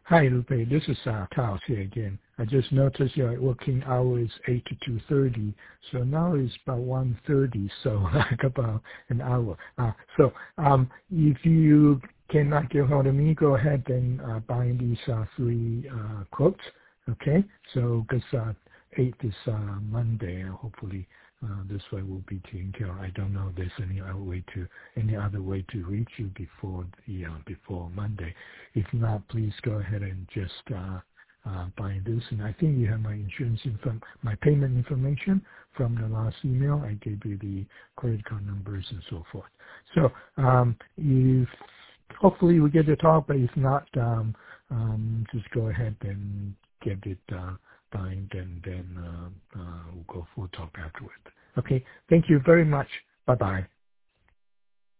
Hi, Lupe. This is Carl here again. I just noticed your working hour is 8 to 2:30, so now it's about 1:30, so like about an hour. If you cannot get hold of me, go ahead and buy these three quotes, okay? So, because 8 is Monday, and hopefully this way will be taken care of. I don't know if there's any other way to reach you before Monday. If not, please go ahead and just buy this. And I think you have my my payment information from the last email. I gave you the credit card numbers and so forth. So if hopefully we get to talk, but if not, just go ahead and get it signed, and then we'll talk afterward. Okay. Thank you very much. Bye bye.